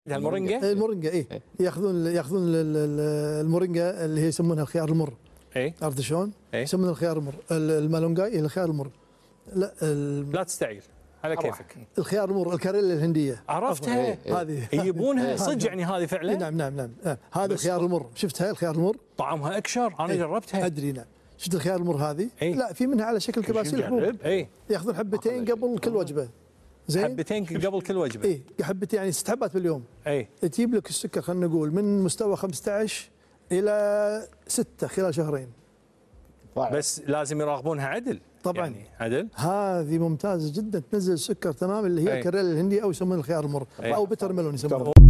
المورينجا المورينجا ياخذون المورينجا اللي هي يسمونها الخيار المر. عرفت شلون؟ يسمونها الخيار المر. المالونجاي الخيار المر. لا تستعيل على كيفك. الخيار المر، الكاريلا الهنديه عرفتها هذه يجيبونها صدق يعني هذه فعلا. نعم هذا الخيار المر. شفتها الخيار المر طعمها اكشر. انا جربتها ادري. نعم شفت الخيار المر هذه. لا في منها على شكل كباسي الحبوب. ياخذون حبتين قبل كل وجبه. زين حبتين قبل كل وجبه. حبتين يعني 6 حبات باليوم. تجيب لك السكر خلينا نقول من مستوى 15 الى 6 خلال شهرين. بس لازم يراقبونها عدل طبعا يعني عدل. هذه ممتازه جدا، تنزل السكر تمام اللي هي الكاريلا الهنديه او يسمونها الخيار المر او بتر ميلون يسمونه.